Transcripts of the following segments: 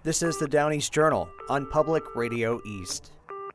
This is the Down East Journal on Public Radio East.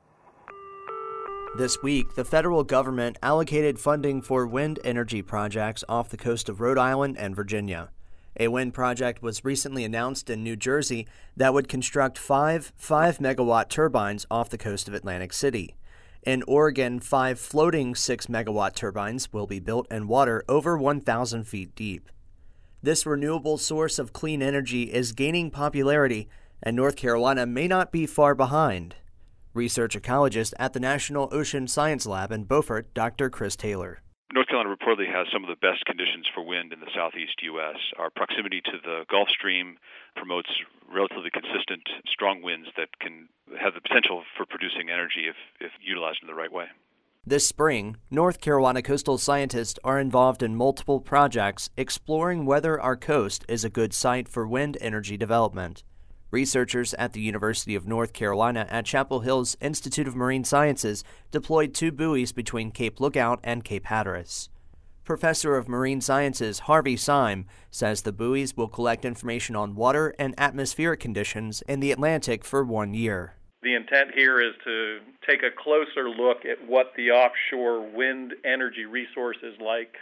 This week, the federal government allocated funding for wind energy projects off the coast of Rhode Island and Virginia. A wind project was recently announced in New Jersey that would construct five 5-megawatt turbines off the coast of Atlantic City. In Oregon, 5 floating 6-megawatt turbines will be built in water over 1,000 feet deep. This renewable source of clean energy is gaining popularity, and North Carolina may not be far behind. Research ecologist at the National Ocean Science Lab in Beaufort, Dr. Chris Taylor. North Carolina reportedly has some of the best conditions for wind in the southeast U.S. Our proximity to the Gulf Stream promotes relatively consistent, strong winds that can have the potential for producing energy if utilized in the right way. This spring, North Carolina coastal scientists are involved in multiple projects exploring whether our coast is a good site for wind energy development. Researchers at the University of North Carolina at Chapel Hill's Institute of Marine Sciences deployed 2 buoys between Cape Lookout and Cape Hatteras. Professor of Marine Sciences Harvey Syme says the buoys will collect information on water and atmospheric conditions in the Atlantic for 1 year. The intent here is to take a closer look at what the offshore wind energy resource is like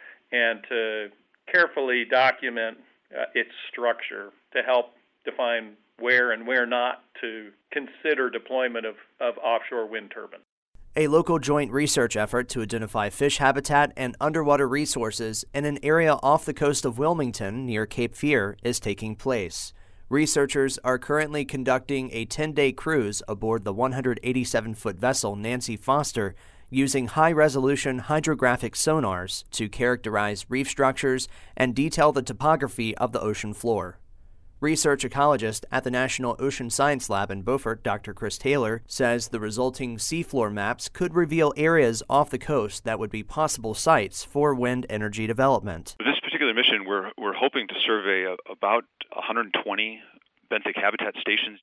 and to carefully document its structure to help define where and where not to consider deployment of offshore wind turbines. A local joint research effort to identify fish habitat and underwater resources in an area off the coast of Wilmington near Cape Fear is taking place. Researchers are currently conducting a 10-day cruise aboard the 187-foot vessel Nancy Foster using high-resolution hydrographic sonars to characterize reef structures and detail the topography of the ocean floor. Research ecologist at the National Ocean Science Lab in Beaufort, Dr. Chris Taylor, says the resulting seafloor maps could reveal areas off the coast that would be possible sites for wind energy development. For this particular mission, we're hoping to survey about 120 benthic habitat stations,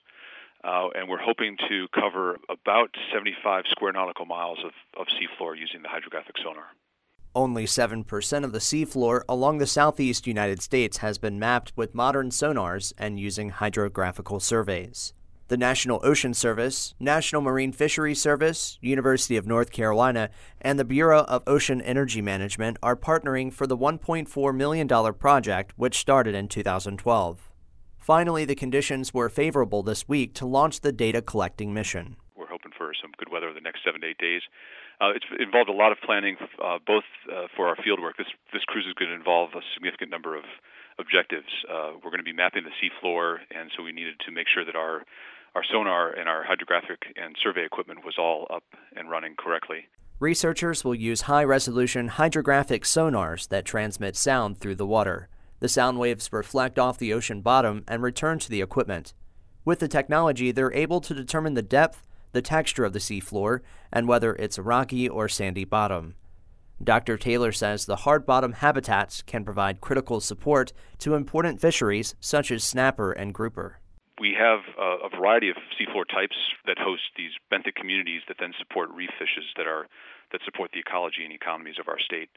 and we're hoping to cover about 75 square nautical miles of seafloor using the hydrographic sonar. Only 7% of the seafloor along the southeast United States has been mapped with modern sonars and using hydrographical surveys. The National Ocean Service, National Marine Fisheries Service, University of North Carolina, and the Bureau of Ocean Energy Management are partnering for the $1.4 million project, which started in 2012. Finally, the conditions were favorable this week to launch the data collecting mission. We're hoping for some good weather the next 7 to 8 days. It's involved a lot of planning, both for our field work. This cruise is going to involve a significant number of objectives. We're going to be mapping the seafloor, and so we needed to make sure that our sonar and our hydrographic and survey equipment was all up and running correctly. Researchers will use high-resolution hydrographic sonars that transmit sound through the water. The sound waves reflect off the ocean bottom and return to the equipment. With the technology, they're able to determine the depth, the texture of the seafloor, and whether it's a rocky or sandy bottom. Dr. Taylor says the hard bottom habitats can provide critical support to important fisheries such as snapper and grouper. We have a variety of seafloor types that host these benthic communities that then support reef fishes that support the ecology and economies of our state.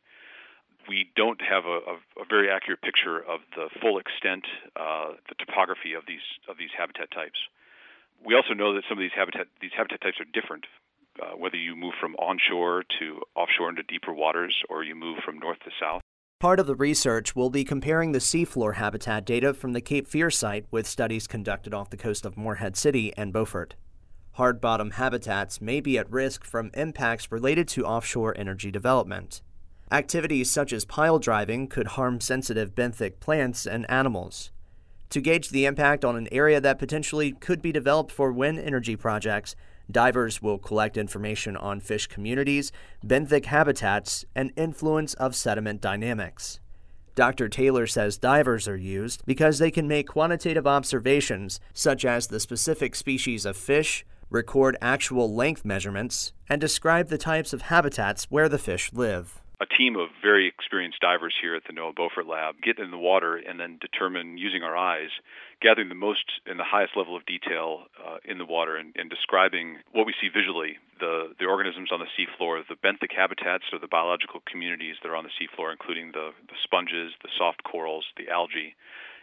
We don't have a very accurate picture of the full extent, the topography of these habitat types. We also know that some of these habitat types are different, whether you move from onshore to offshore into deeper waters or you move from north to south. Part of the research will be comparing the seafloor habitat data from the Cape Fear site with studies conducted off the coast of Morehead City and Beaufort. Hard bottom habitats may be at risk from impacts related to offshore energy development. Activities such as pile driving could harm sensitive benthic plants and animals. To gauge the impact on an area that potentially could be developed for wind energy projects, divers will collect information on fish communities, benthic habitats, and influence of sediment dynamics. Dr. Taylor says divers are used because they can make quantitative observations, such as the specific species of fish, record actual length measurements, and describe the types of habitats where the fish live. A team of very experienced divers here at the NOAA Beaufort Lab get in the water and then determine, using our eyes, gathering the most and the highest level of detail in the water and describing what we see visually, the organisms on the seafloor, the benthic habitats or the biological communities that are on the seafloor, including the sponges, the soft corals, the algae,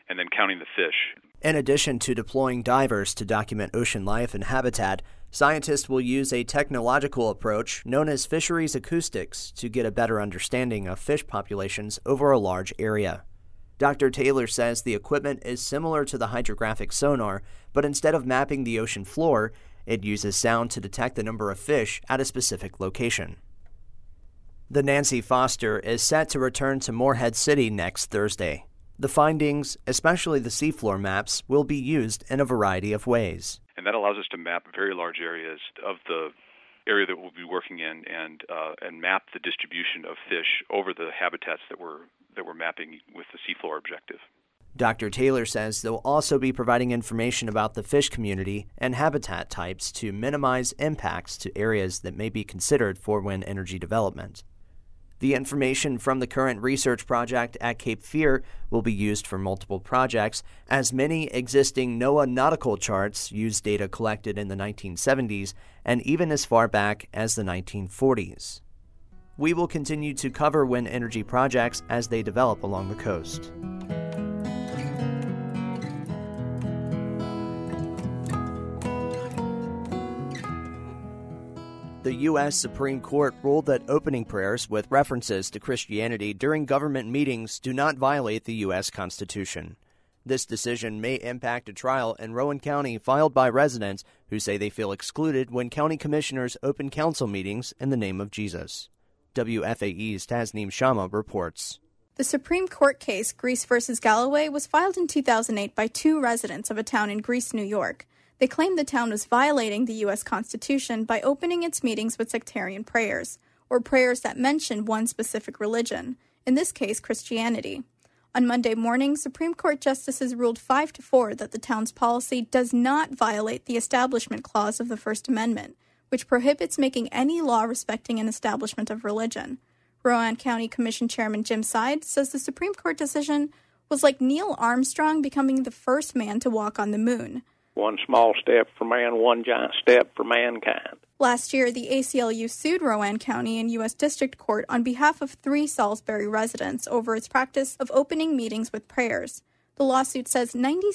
and then counting the fish. In addition to deploying divers to document ocean life and habitat, scientists will use a technological approach known as fisheries acoustics to get a better understanding of fish populations over a large area. Dr. Taylor says the equipment is similar to the hydrographic sonar, but instead of mapping the ocean floor, it uses sound to detect the number of fish at a specific location. The Nancy Foster is set to return to Morehead City next Thursday. The findings, especially the seafloor maps, will be used in a variety of ways. And that allows us to map very large areas of the area that we'll be working in and map the distribution of fish over the habitats that we're mapping with the seafloor objective. Dr. Taylor says they'll also be providing information about the fish community and habitat types to minimize impacts to areas that may be considered for wind energy development. The information from the current research project at Cape Fear will be used for multiple projects, as many existing NOAA nautical charts use data collected in the 1970s and even as far back as the 1940s. We will continue to cover wind energy projects as they develop along the coast. The U.S. Supreme Court ruled that opening prayers with references to Christianity during government meetings do not violate the U.S. Constitution. This decision may impact a trial in Rowan County filed by residents who say they feel excluded when county commissioners open council meetings in the name of Jesus. WFAE's Tasneem Shamma reports. The Supreme Court case, Greece v. Galloway, was filed in 2008 by two residents of a town in Greece, New York. They claimed the town was violating the U.S. Constitution by opening its meetings with sectarian prayers, or prayers that mention one specific religion, in this case, Christianity. On Monday morning, Supreme Court justices ruled 5-4 that the town's policy does not violate the Establishment Clause of the First Amendment, which prohibits making any law respecting an establishment of religion. Rowan County Commission Chairman Jim Seid says the Supreme Court decision was like Neil Armstrong becoming the first man to walk on the moon. One small step for man, one giant step for mankind. Last year, the ACLU sued Rowan County in U.S. District Court on behalf of 3 Salisbury residents over its practice of opening meetings with prayers. The lawsuit says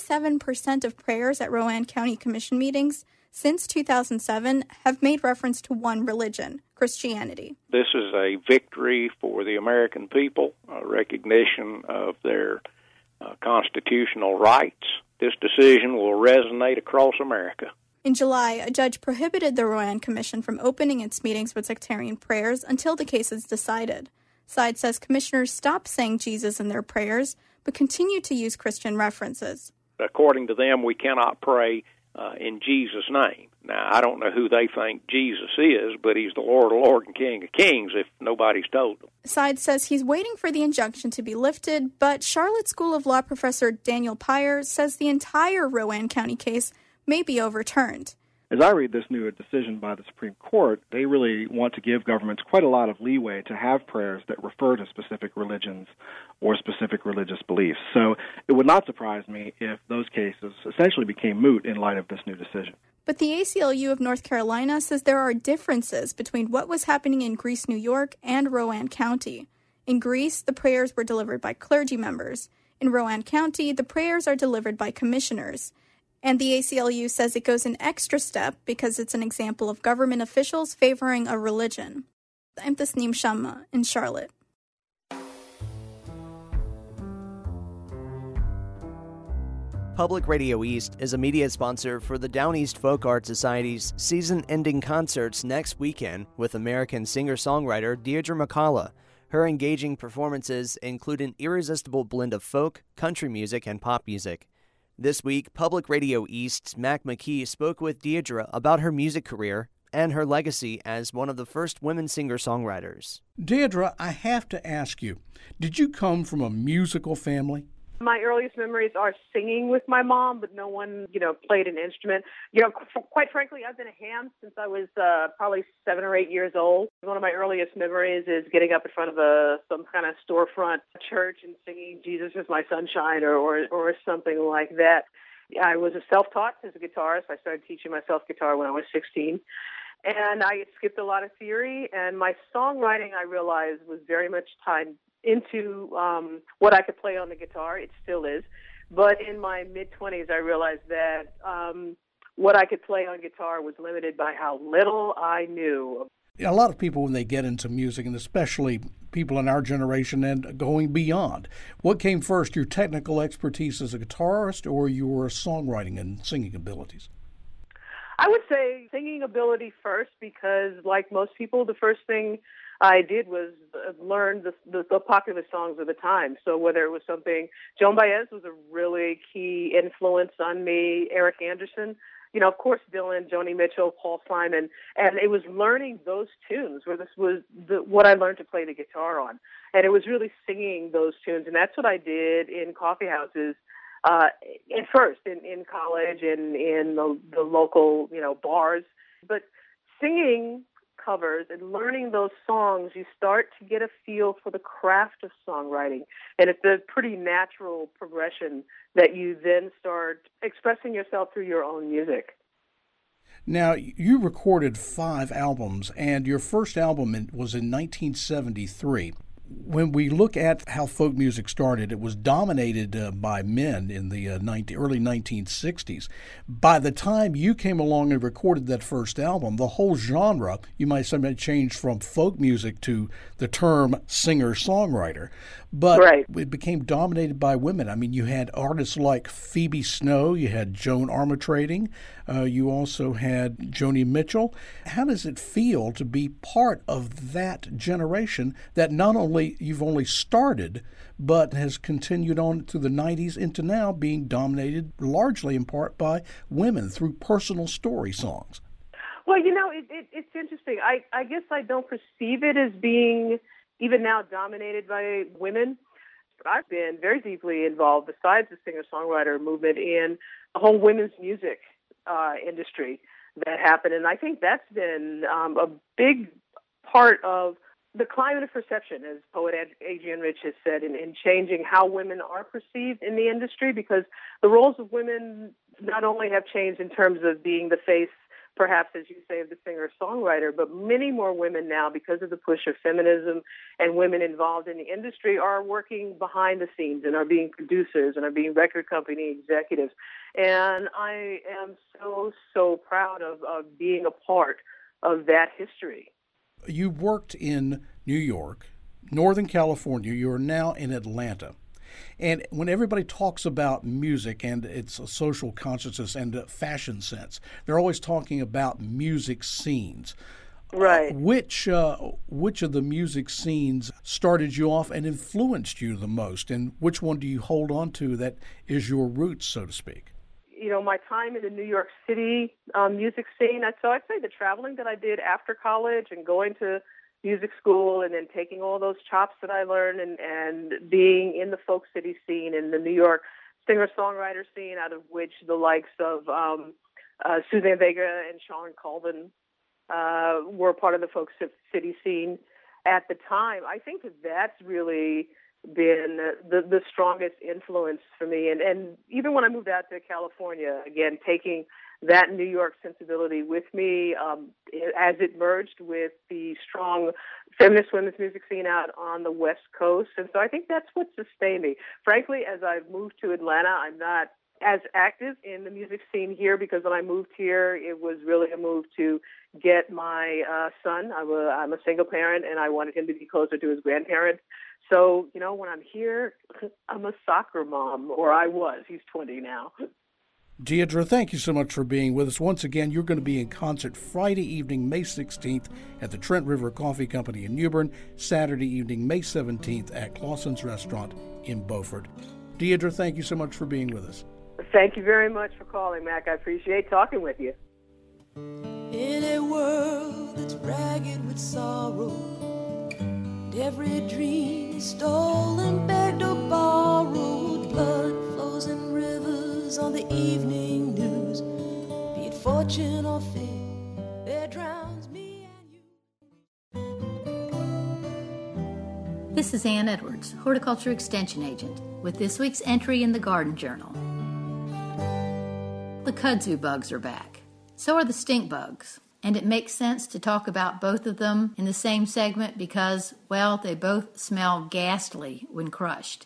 97% of prayers at Rowan County Commission meetings since 2007 have made reference to one religion, Christianity. This is a victory for the American people, a recognition of their constitutional rights. This decision will resonate across America. In July, a judge prohibited the Rowan Commission from opening its meetings with sectarian prayers until the case is decided. Seid says commissioners stop saying Jesus in their prayers, but continue to use Christian references. According to them, we cannot pray in Jesus' name. Now, I don't know who they think Jesus is, but he's the Lord of Lords and King of Kings if nobody's told them. Seid says he's waiting for the injunction to be lifted, but Charlotte School of Law professor Daniel Pyre says the entire Rowan County case may be overturned. As I read this new decision by the Supreme Court, they really want to give governments quite a lot of leeway to have prayers that refer to specific religions or specific religious beliefs. So it would not surprise me if those cases essentially became moot in light of this new decision. But the ACLU of North Carolina says there are differences between what was happening in Greece, New York, and Rowan County. In Greece, the prayers were delivered by clergy members. In Rowan County, the prayers are delivered by commissioners. And the ACLU says it goes an extra step because it's an example of government officials favoring a religion. I'm Tasneem Shamma in Charlotte. Public Radio East is a media sponsor for the Down East Folk Art Society's season-ending concerts next weekend with American singer-songwriter Deirdre McCullough. Her engaging performances include an irresistible blend of folk, country music, and pop music. This week, Public Radio East's Mac McKee spoke with Deirdre about her music career and her legacy as one of the first women singer-songwriters. Deirdre, I have to ask you, did you come from a musical family? My earliest memories are singing with my mom, but no one, played an instrument. Quite frankly, I've been a ham since I was probably 7 or 8 years old. One of my earliest memories is getting up in front of some kind of storefront church and singing "Jesus is My Sunshine" or something like that. I was self-taught as a guitarist. I started teaching myself guitar when I was 16. And I skipped a lot of theory, and my songwriting, I realized, was very much tied into what I could play on the guitar. It still is. But in my mid-20s, I realized that what I could play on guitar was limited by how little I knew. A lot of people, when they get into music, and especially people in our generation and going beyond, what came first, your technical expertise as a guitarist or your songwriting and singing abilities? I would say singing ability first, because like most people, the first thing I did was learn the popular songs of the time. So whether it was something, Joan Baez was a really key influence on me, Eric Anderson, of course, Dylan, Joni Mitchell, Paul Simon, and it was learning those tunes where this was what I learned to play the guitar on. And it was really singing those tunes, and that's what I did in coffee houses at first, in college and in the local, bars. But singing covers and learning those songs, you start to get a feel for the craft of songwriting. And it's a pretty natural progression that you then start expressing yourself through your own music. Now, you recorded 5 albums, and your first album was in 1973. When we look at how folk music started, it was dominated by men in the early 1960s. By the time you came along and recorded that first album, the whole genre, you might say, changed from folk music to the term singer-songwriter. But right. It became dominated by women. I mean, you had artists like Phoebe Snow, you had Joan Armatrading, you also had Joni Mitchell. How does it feel to be part of that generation that not only you've only started, but has continued on through the 90s into now being dominated largely in part by women through personal story songs? Well, it's interesting. I guess I don't perceive it as being even now dominated by women. I've been very deeply involved, besides the singer-songwriter movement, in the whole women's music industry that happened. And I think that's been a big part of the climate of perception, as poet Adrienne Rich has said, in changing how women are perceived in the industry, because the roles of women not only have changed in terms of being the face, perhaps, as you say, of the singer-songwriter, but many more women now, because of the push of feminism and women involved in the industry, are working behind the scenes and are being producers and are being record company executives. And I am so proud of being a part of that history. You worked in New York, Northern California. You're now in Atlanta. And when everybody talks about music and its social consciousness and fashion sense, they're always talking about music scenes. Right. Which of the music scenes started you off and influenced you the most? And which one do you hold on to that is your roots, so to speak? My time in the New York City music scene, so I'd say the traveling that I did after college and going to music school and then taking all those chops that I learned and being in the folk city scene and the New York singer-songwriter scene, out of which the likes of Suzanne Vega and Sean Colvin were part of the folk city scene at the time. I think that's really been the strongest influence for me. And even when I moved out to California, again, taking that New York sensibility with me as it merged with the strong feminist women's music scene out on the West Coast. And so I think that's what sustained me. Frankly, as I've moved to Atlanta, I'm not as active in the music scene here, because when I moved here, it was really a move to get my son. I'm a single parent, and I wanted him to be closer to his grandparents. So, when I'm here, I'm a soccer mom, or I was. He's 20 now. Deirdre, thank you so much for being with us. Once again, you're going to be in concert Friday evening, May 16th at the Trent River Coffee Company in New Bern, Saturday evening, May 17th at Clausen's Restaurant in Beaufort. Deirdre, thank you so much for being with us. Thank you very much for calling, Mac. I appreciate talking with you. In a world that's ragged with sorrow, and every dream is stolen, begged or borrowed, blood flows in rivers on the evening news. Be it fortune or fate, there drowns me and you. This is Ann Edwards, Horticulture Extension Agent, with this week's entry in the Garden Journal. The kudzu bugs are back. So are the stink bugs. And it makes sense to talk about both of them in the same segment because, well, they both smell ghastly when crushed.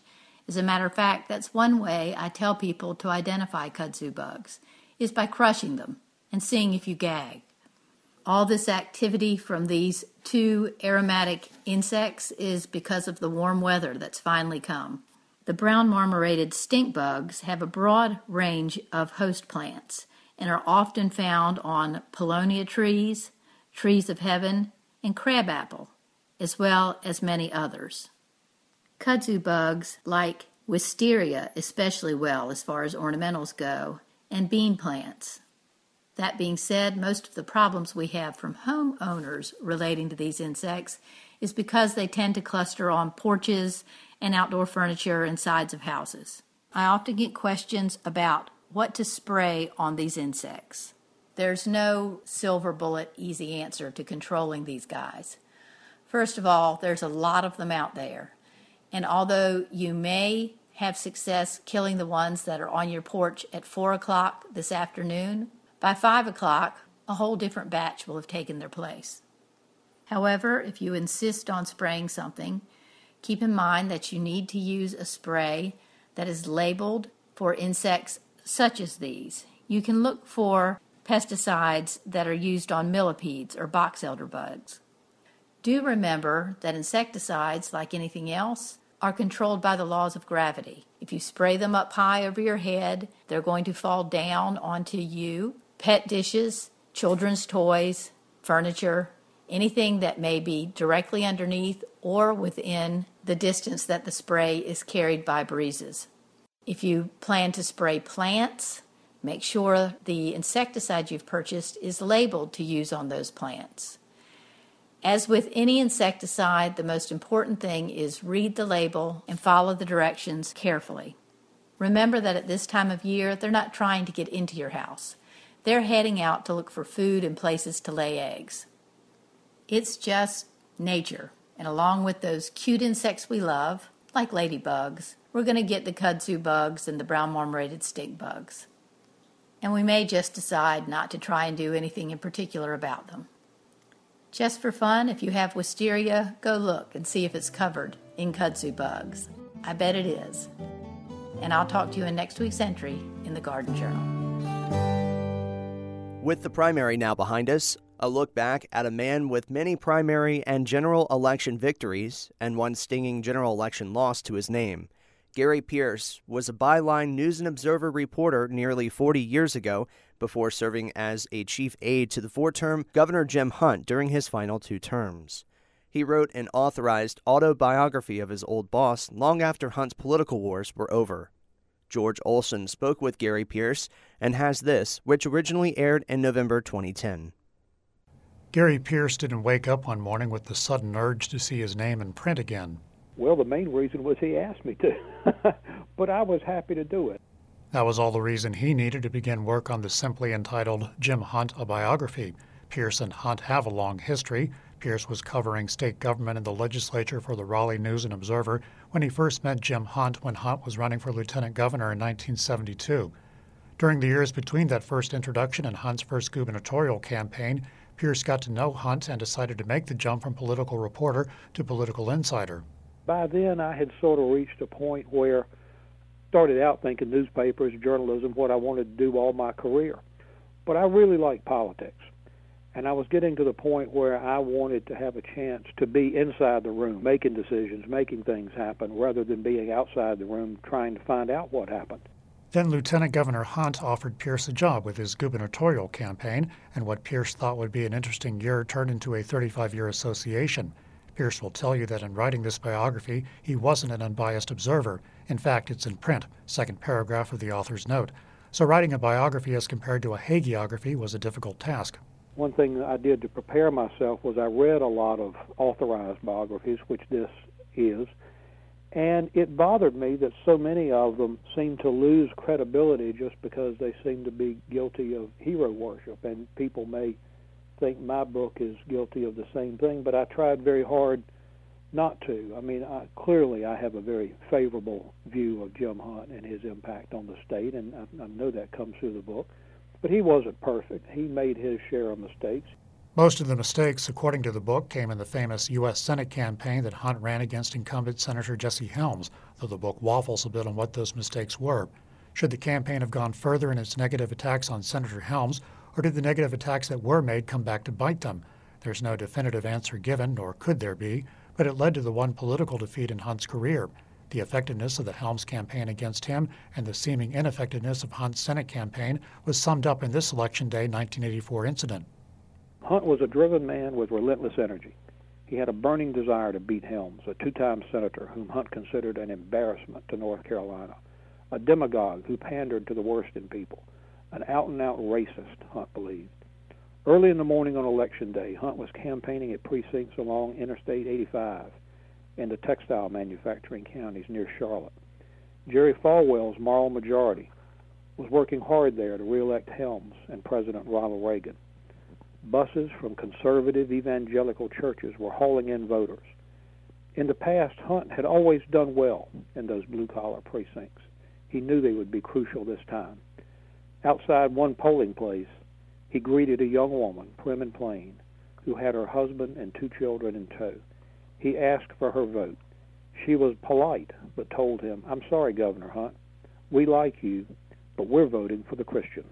As a matter of fact, that's one way I tell people to identify kudzu bugs, is by crushing them and seeing if you gag. All this activity from these two aromatic insects is because of the warm weather that's finally come. The brown marmorated stink bugs have a broad range of host plants and are often found on paulownia trees, trees of heaven, and crabapple, as well as many others. Kudzu bugs like wisteria especially well as far as ornamentals go, and bean plants. That being said, most of the problems we have from homeowners relating to these insects is because they tend to cluster on porches and outdoor furniture and sides of houses. I often get questions about what to spray on these insects. There's no silver bullet easy answer to controlling these guys. First of all, there's a lot of them out there. And although you may have success killing the ones that are on your porch at 4 o'clock this afternoon, by 5 o'clock, a whole different batch will have taken their place. However, if you insist on spraying something, keep in mind that you need to use a spray that is labeled for insects such as these. You can look for pesticides that are used on millipedes or box elder bugs. Do remember that insecticides, like anything else, are controlled by the laws of gravity. If you spray them up high over your head, they're going to fall down onto you, pet dishes, children's toys, furniture, anything that may be directly underneath or within the distance that the spray is carried by breezes. If you plan to spray plants, make sure the insecticide you've purchased is labeled to use on those plants. As with any insecticide, the most important thing is read the label and follow the directions carefully. Remember that at this time of year, they're not trying to get into your house. They're heading out to look for food and places to lay eggs. It's just nature, and along with those cute insects we love, like ladybugs, we're going to get the kudzu bugs and the brown marmorated stink bugs. And we may just decide not to try and do anything in particular about them. Just for fun, if you have wisteria, go look and see if it's covered in kudzu bugs. I bet it is. And I'll talk to you in next week's entry in the Garden Journal. With the primary now behind us, a look back at a man with many primary and general election victories and one stinging general election loss to his name. Gary Pierce was a Byline News and Observer reporter nearly 40 years ago before serving as a chief aide to the four-term Governor Jim Hunt during his final 2 terms. He wrote an authorized autobiography of his old boss long after Hunt's political wars were over. George Olson spoke with Gary Pierce and has this, which originally aired in November 2010. Gary Pierce didn't wake up one morning with the sudden urge to see his name in print again. Well, the main reason was he asked me to, but I was happy to do it. That was all the reason he needed to begin work on the simply entitled Jim Hunt, a Biography. Pierce and Hunt have a long history. Pierce was covering state government in the legislature for the Raleigh News and Observer when he first met Jim Hunt when Hunt was running for lieutenant governor in 1972. During the years between that first introduction and Hunt's first gubernatorial campaign, Pierce got to know Hunt and decided to make the jump from political reporter to political insider. By then, I had sort of reached a point where I started out thinking newspapers, journalism, what I wanted to do all my career. But I really liked politics. And I was getting to the point where I wanted to have a chance to be inside the room, making decisions, making things happen, rather than being outside the room trying to find out what happened. Then Lieutenant Governor Hunt offered Pierce a job with his gubernatorial campaign, and what Pierce thought would be an interesting year turned into a 35-year association. Pierce will tell you that in writing this biography, he wasn't an unbiased observer. In fact, it's in print, second paragraph of the author's note. So writing a biography as compared to a hagiography was a difficult task. One thing that I did to prepare myself was I read a lot of authorized biographies, which this is, and it bothered me that so many of them seemed to lose credibility just because they seem to be guilty of hero worship, and people may think my book is guilty of the same thing, but I tried very hard not to. I mean, clearly I have a very favorable view of Jim Hunt and his impact on the state, and I know that comes through the book. But he wasn't perfect. He made his share of mistakes. Most of the mistakes, according to the book, came in the famous U.S. Senate campaign that Hunt ran against incumbent Senator Jesse Helms, though the book waffles a bit on what those mistakes were. Should the campaign have gone further in its negative attacks on Senator Helms, or did the negative attacks that were made come back to bite them? There's no definitive answer given, nor could there be, but it led to the one political defeat in Hunt's career. The effectiveness of the Helms campaign against him and the seeming ineffectiveness of Hunt's Senate campaign was summed up in this Election Day 1984 incident. Hunt was a driven man with relentless energy. He had a burning desire to beat Helms, a two-time senator whom Hunt considered an embarrassment to North Carolina, a demagogue who pandered to the worst in people, an out-and-out racist, Hunt believed. Early in the morning on Election Day, Hunt was campaigning at precincts along Interstate 85 in the textile manufacturing counties near Charlotte. Jerry Falwell's moral majority was working hard there to re-elect Helms and President Ronald Reagan. Buses from conservative evangelical churches were hauling in voters. In the past, Hunt had always done well in those blue-collar precincts. He knew they would be crucial this time. Outside one polling place, he greeted a young woman, prim and plain, who had her husband and 2 children in tow. He asked for her vote. She was polite, but told him, "I'm sorry, Governor Hunt. We like you, but we're voting for the Christian."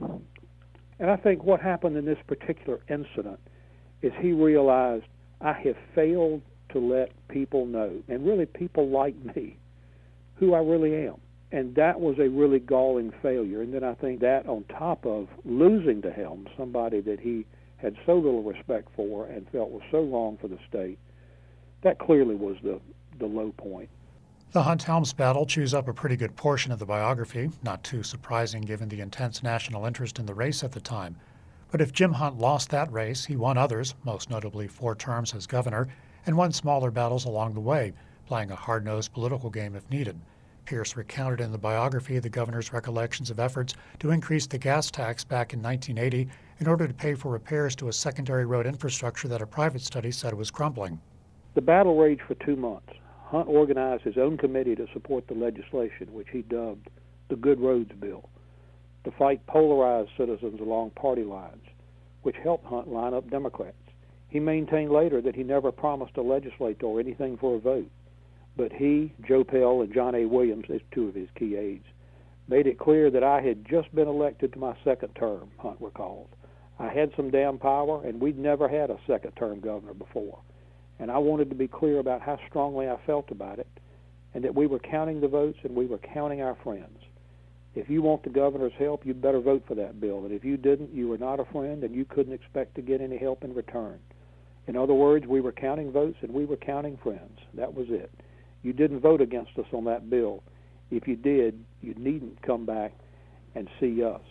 And I think what happened in this particular incident is he realized, I have failed to let people know, and really people like me, who I really am. And that was a really galling failure. And then I think that on top of losing to Helms, somebody that he had so little respect for and felt was so wrong for the state, that clearly was the low point. The Hunt-Helms battle chews up a pretty good portion of the biography, not too surprising given the intense national interest in the race at the time. But if Jim Hunt lost that race, he won others, most notably 4 terms as governor, and won smaller battles along the way, playing a hard-nosed political game if needed. Pierce recounted in the biography the governor's recollections of efforts to increase the gas tax back in 1980 in order to pay for repairs to a secondary road infrastructure that a private study said was crumbling. The battle raged for 2 months. Hunt organized his own committee to support the legislation, which he dubbed the Good Roads Bill, to fight polarized citizens along party lines, which helped Hunt line up Democrats. He maintained later that he never promised a legislator anything for a vote, but he, Joe Pell, and John A. Williams, as 2 of his key aides, made it clear that I had just been elected to my 2nd term, Hunt recalled. I had some damn power, and we'd never had a 2nd-term governor before. And I wanted to be clear about how strongly I felt about it, and that we were counting the votes and we were counting our friends. If you want the governor's help, you better vote for that bill. And if you didn't, you were not a friend, and you couldn't expect to get any help in return. In other words, we were counting votes and we were counting friends. That was it. You didn't vote against us on that bill. If you did, you needn't come back and see us.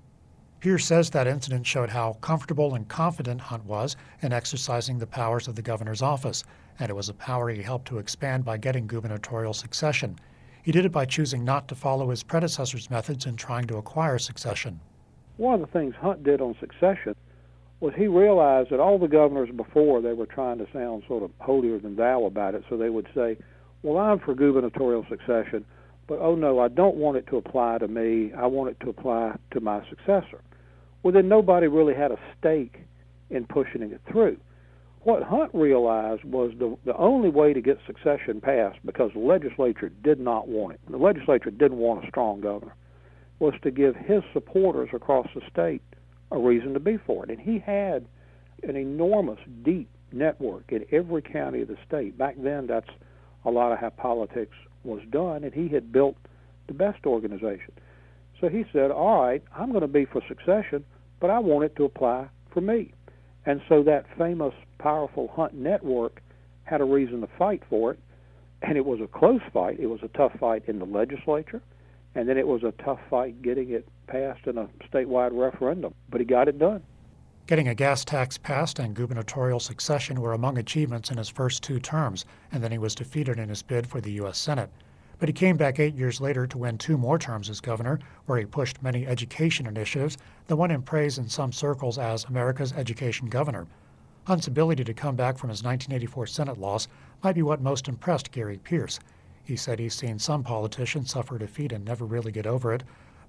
Pierce says that incident showed how comfortable and confident Hunt was in exercising the powers of the governor's office, and it was a power he helped to expand by getting gubernatorial succession. He did it by choosing not to follow his predecessor's methods in trying to acquire succession. One of the things Hunt did on succession was he realized that all the governors before, they were trying to sound sort of holier than thou about it, so they would say, well, I'm for gubernatorial succession, but oh no, I don't want it to apply to me. I want it to apply to my successor. Well, then nobody really had a stake in pushing it through. What Hunt realized was the only way to get succession passed, because the legislature did not want it, the legislature didn't want a strong governor, was to give his supporters across the state a reason to be for it. And he had an enormous, deep network in every county of the state. Back then, that's a lot of how politics was done, and he had built the best organization. So he said, all right, I'm going to be for succession, but I want it to apply for me. And so that famous, powerful Hunt network had a reason to fight for it, and it was a close fight. It was a tough fight in the legislature, and then it was a tough fight getting it passed in a statewide referendum, but he got it done. Getting a gas tax passed and gubernatorial succession were among achievements in his first 2 terms, and then he was defeated in his bid for the U.S. Senate. But he came back 8 years later to win 2 more terms as governor, where he pushed many education initiatives that won him praise in some circles as America's education governor. Hunt's ability to come back from his 1984 Senate loss might be what most impressed Gary Pierce. He said he's seen some politicians suffer defeat and never really get over it,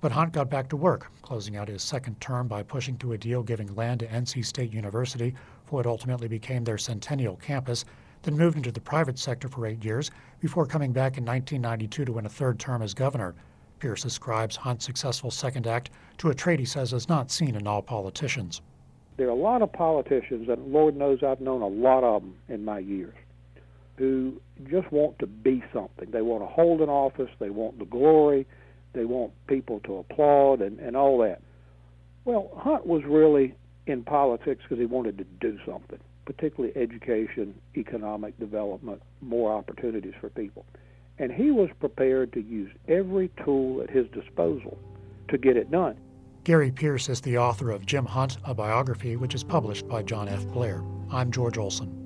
But Hunt got back to work, closing out his second term by pushing through a deal giving land to NC State University for what ultimately became their Centennial campus, then moved into the private sector for 8 years before coming back in 1992 to win a third term as governor. Pierce ascribes Hunt's successful second act to a trait he says is not seen in all politicians. There are a lot of politicians, and Lord knows I've known a lot of them in my years, who just want to be something. They want to hold an office, they want the glory, they want people to applaud and all that. Well, Hunt was really in politics because he wanted to do something, particularly education, economic development, more opportunities for people. And he was prepared to use every tool at his disposal to get it done. Gary Pierce is the author of Jim Hunt, a biography, which is published by John F. Blair. I'm George Olson.